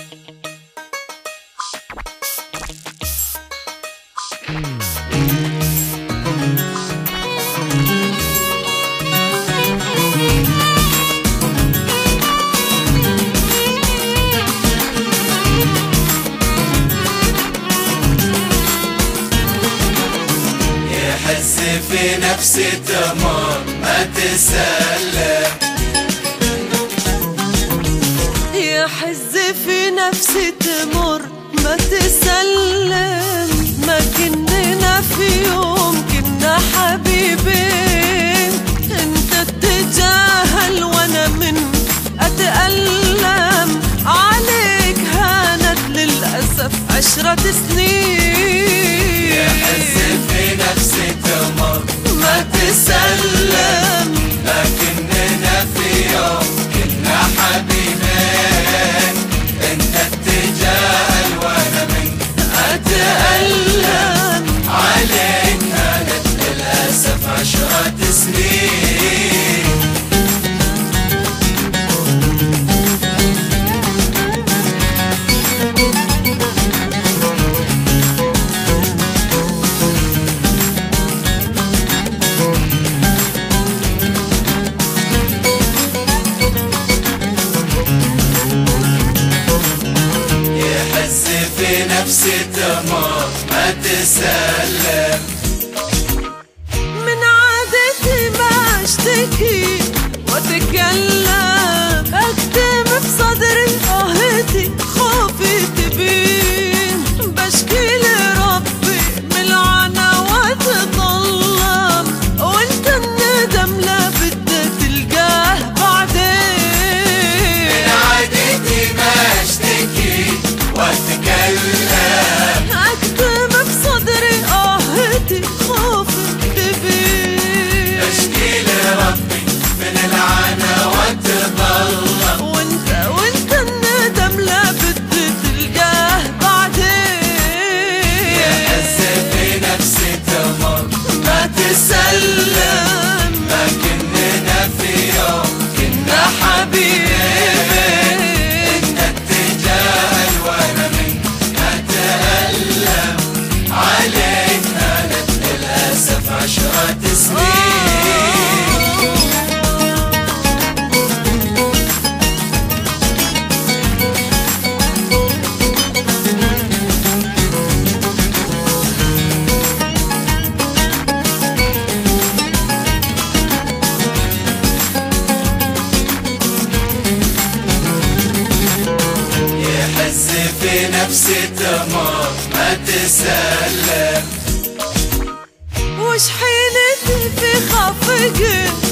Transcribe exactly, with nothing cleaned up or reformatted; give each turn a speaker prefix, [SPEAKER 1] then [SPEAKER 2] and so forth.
[SPEAKER 1] يحس في نفسي تمر ما تسلم،
[SPEAKER 2] يحز في نفسي تمر ما تسلم. ما كننا في يوم كنا حبيبين، انت تتجاهل وانا من اتألم. عليك هانت للأسف عشرة سنين.
[SPEAKER 1] يحس في نفسي تمر ما تسلم، لكننا في يوم كنا حبيبين، انت تتجاهل وانا من اتألم. عليك هانت للأسف عشرة سنين. في نفسي تمر ما تسلم.
[SPEAKER 2] من عادتي ما اشتكي واتكلم، اكتم بصدري آهتي خوفي تبين. بشكي لربي من العنى واتظلم، وانت الندم لا بدي تلقاه بعدين.
[SPEAKER 1] من عادتي ما اشتكي واتكلم،
[SPEAKER 2] اكتم بصدري آهتي خوفي تبين.
[SPEAKER 1] بشكي لربي من العنى واتظلم،
[SPEAKER 2] وانت وانت الندم لا بدي تلقاه بعدين.
[SPEAKER 1] يحس في نفسي تمر ما تسلم، لكننا في يوم كنا حبيبين، انت تتجاهل وانا من اتألم. عليك هانت للأسف عشرة سنين. يحس في نفسي تمر ما تسلم،
[SPEAKER 2] وش حيلتي في خفقي